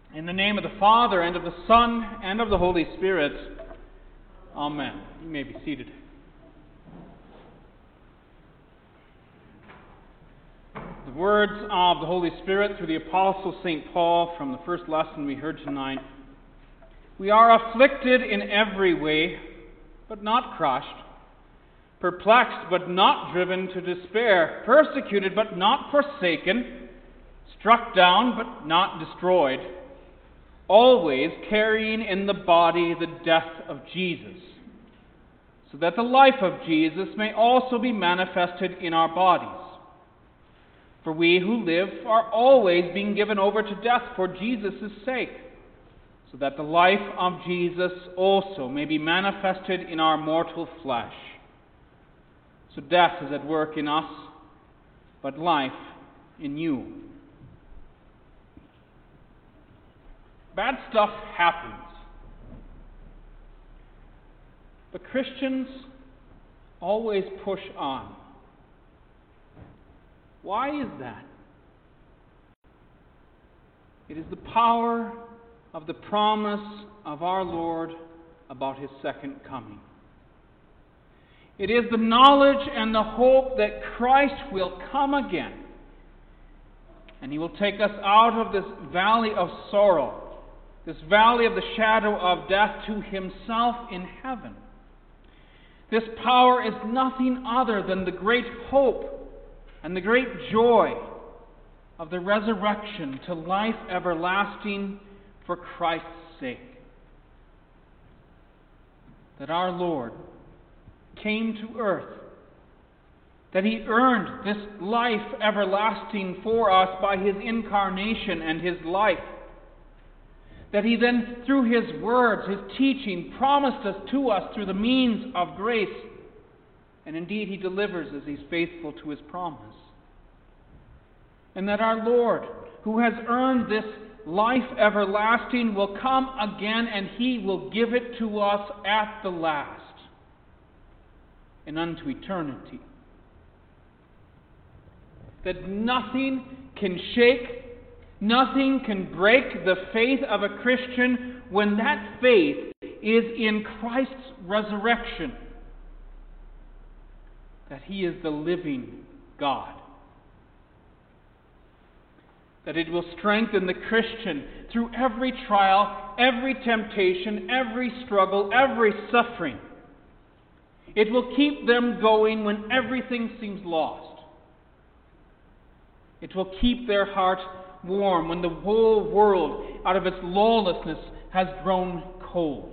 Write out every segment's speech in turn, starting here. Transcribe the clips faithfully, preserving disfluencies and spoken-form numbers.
In the name of the Father, and of the Son, and of the Holy Spirit. Amen. You may be seated. The words of the Holy Spirit through the Apostle Saint Paul from the first lesson we heard tonight. We are afflicted in every way, but not crushed. Perplexed, but not driven to despair. Persecuted, but not forsaken. Struck down, but not destroyed. Always carrying in the body the death of Jesus, so that the life of Jesus may also be manifested in our bodies. For we who live are always being given over to death for Jesus' sake, so that the life of Jesus also may be manifested in our mortal flesh. So death is at work in us, but life in you. Bad stuff happens. But Christians always push on. Why is that? It is the power of the promise of our Lord about His second coming. It is the knowledge and the hope that Christ will come again, and He will take us out of this valley of sorrow, this valley of the shadow of death, to Himself in heaven. This power is nothing other than the great hope and the great joy of the resurrection to life everlasting for Christ's sake. That our Lord came to earth, that He earned this life everlasting for us by His incarnation and His life, that He then, through His words, His teaching, promised us to us through the means of grace. And indeed He delivers as He's faithful to His promise. And that our Lord, who has earned this life everlasting, will come again and He will give it to us at the last and unto eternity. That nothing can shake, nothing can break the faith of a Christian when that faith is in Christ's resurrection. That He is the living God. That it will strengthen the Christian through every trial, every temptation, every struggle, every suffering. It will keep them going when everything seems lost. It will keep their heart warm when the whole world, out of its lawlessness, has grown cold.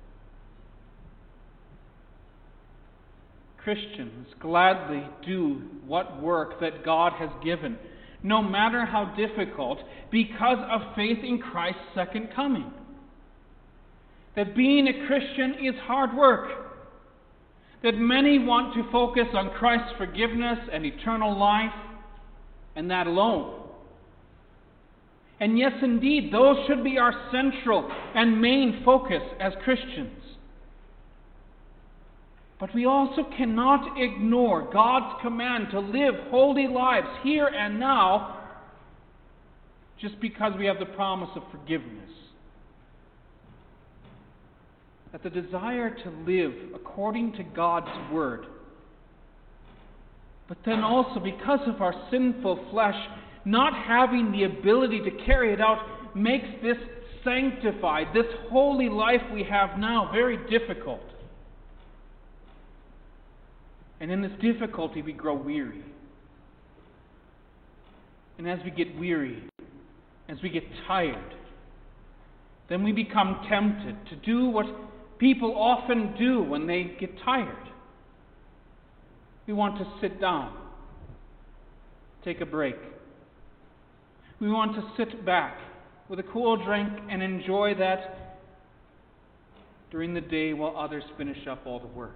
Christians gladly do what work that God has given, no matter how difficult, because of faith in Christ's second coming. That being a Christian is hard work. That many want to focus on Christ's forgiveness and eternal life, and that alone. And yes, indeed, those should be our central and main focus as Christians. But we also cannot ignore God's command to live holy lives here and now just because we have the promise of forgiveness. That the desire to live according to God's Word, but then also because of our sinful flesh not having the ability to carry it out, makes this sanctified, this holy life we have now very difficult. And in this difficulty we grow weary. And as we get weary, as we get tired, then we become tempted to do what people often do when they get tired. We want to sit down, take a break. We want to sit back with a cool drink and enjoy that during the day while others finish up all the work.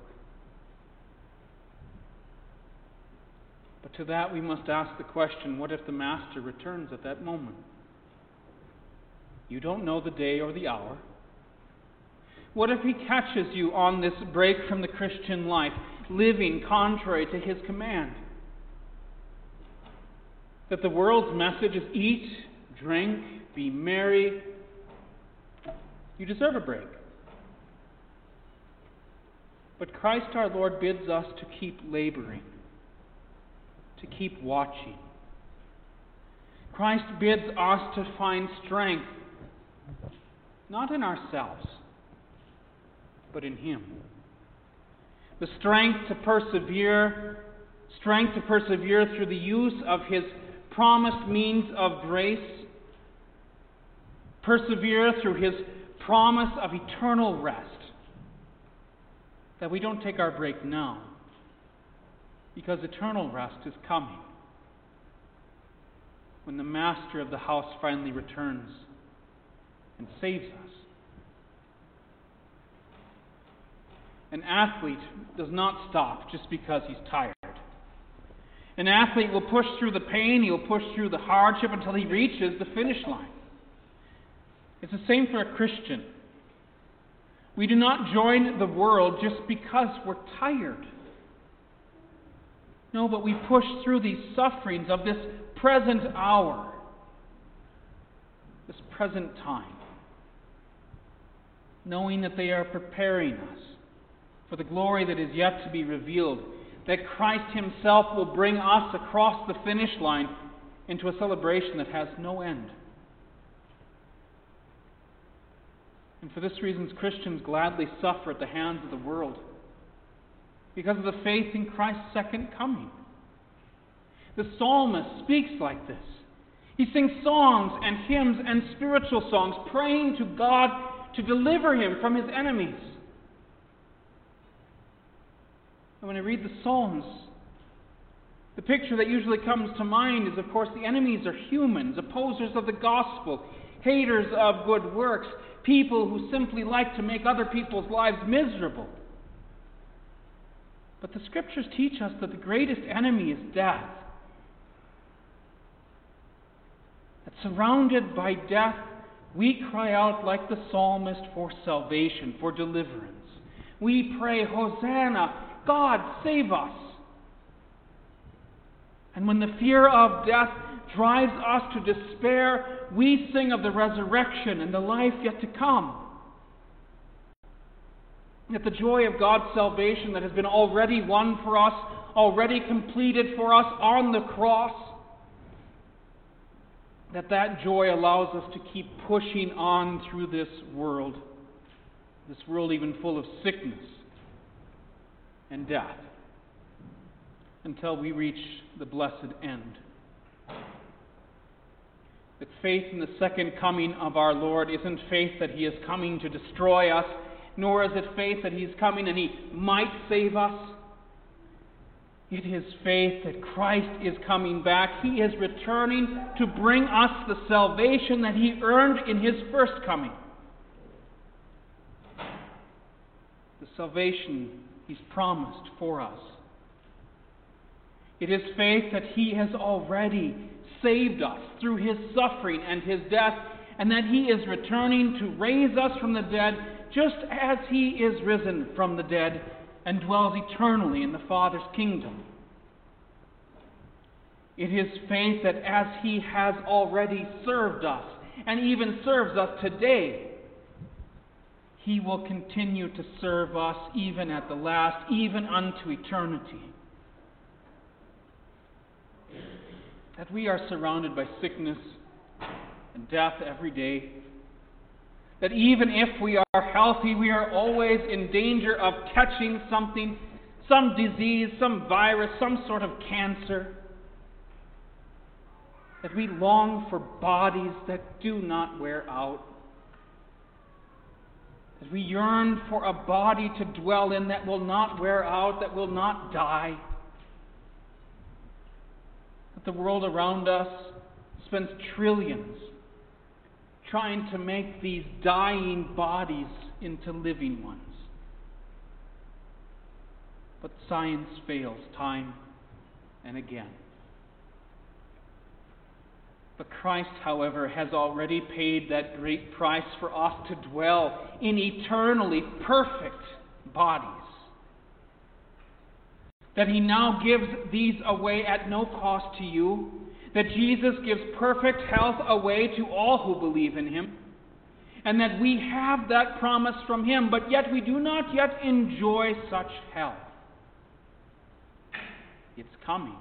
But to that we must ask the question, what if the Master returns at that moment? You don't know the day or the hour. What if He catches you on this break from the Christian life, living contrary to His command? That the world's message is eat, drink, be merry, You deserve a break. But Christ our Lord bids us to keep laboring, to keep watching. Christ bids us to find strength, not in ourselves, but in Him. The strength to persevere, strength to persevere through the use of His promised means of grace, persevere through His promise of eternal rest, that we don't take our break now, because eternal rest is coming when the master of the house finally returns and saves us. An athlete does not stop just because he's tired. An athlete will push through the pain, he'll push through the hardship until he reaches the finish line. It's the same for a Christian. We do not join the world just because we're tired. No, but we push through these sufferings of this present hour, this present time, knowing that they are preparing us for the glory that is yet to be revealed, that Christ Himself will bring us across the finish line into a celebration that has no end. And for this reason, Christians gladly suffer at the hands of the world, because of the faith in Christ's second coming. The psalmist speaks like this. He sings songs and hymns and spiritual songs, praying to God to deliver him from his enemies. And when I read the Psalms, the picture that usually comes to mind is, of course, the enemies are humans, opposers of the gospel, haters of good works, people who simply like to make other people's lives miserable. But the Scriptures teach us that the greatest enemy is death. That surrounded by death, we cry out like the psalmist for salvation, for deliverance. We pray, Hosanna, God, save us. And when the fear of death drives us to despair, we sing of the resurrection and the life yet to come. That the joy of God's salvation that has been already won for us, already completed for us on the cross, that that joy allows us to keep pushing on through this world, this world even full of sickness and death, until we reach the blessed end. That faith in the second coming of our Lord isn't faith that He is coming to destroy us, nor is it faith that He is coming and He might save us. It is faith that Christ is coming back. He is returning to bring us the salvation that He earned in His first coming. The salvation He's promised for us. It is faith that He has already saved us through His suffering and His death, and that He is returning to raise us from the dead just as He is risen from the dead and dwells eternally in the Father's kingdom. It is faith that as He has already served us, and even serves us today, He will continue to serve us even at the last, even unto eternity. That we are surrounded by sickness and death every day. That even if we are healthy, we are always in danger of catching something, some disease, some virus, some sort of cancer. That we long for bodies that do not wear out. That we yearn for a body to dwell in that will not wear out, that will not die. That the world around us spends trillions trying to make these dying bodies into living ones. But science fails time and again. But Christ, however, has already paid that great price for us to dwell in eternally perfect bodies. That He now gives these away at no cost to you. That Jesus gives perfect health away to all who believe in Him. and that we have that promise from Him, but yet we do not yet enjoy such health. It's coming.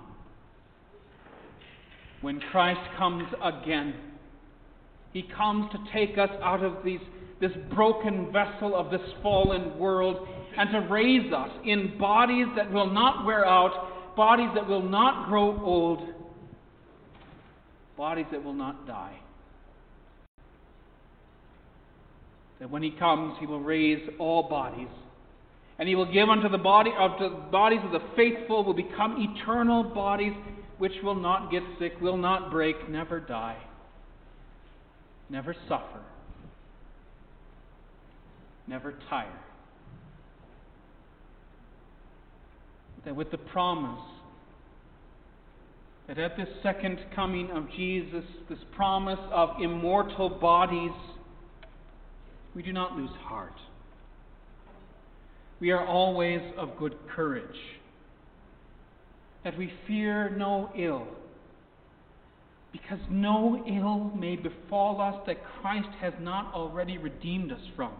When Christ comes again, He comes to take us out of these, this broken vessel of this fallen world and to raise us in bodies that will not wear out, bodies that will not grow old, bodies that will not die. That when He comes, He will raise all bodies, and He will give unto the body of the bodies of the faithful will become eternal bodies which will not get sick, will not break, never die, never suffer, never tire. That with the promise that at this second coming of Jesus, this promise of immortal bodies, we do not lose heart. We are always of good courage, that we fear no ill, because no ill may befall us that Christ has not already redeemed us from.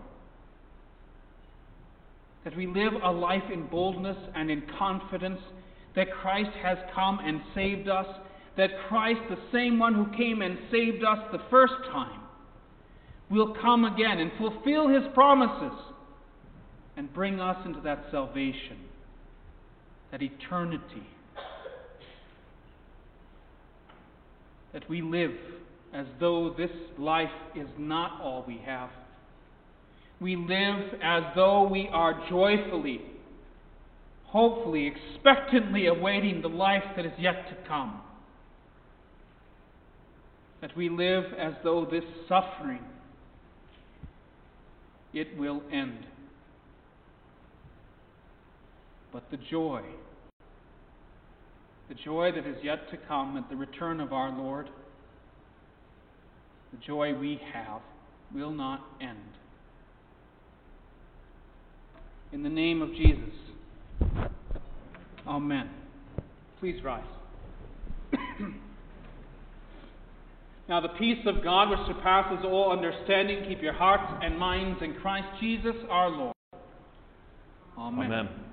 That we live a life in boldness and in confidence that Christ has come and saved us, that Christ, the same one who came and saved us the first time, will come again and fulfill His promises and bring us into that salvation, that eternity. That we live as though this life is not all we have. We live as though we are joyfully, hopefully, expectantly awaiting the life that is yet to come. That we live as though this suffering, it will end. But the joy, the joy that is yet to come at the return of our Lord, the joy we have, will not end. In the name of Jesus, Amen. Please rise. Now the peace of God, which surpasses all understanding, keep your hearts and minds in Christ Jesus our Lord. Amen. Amen.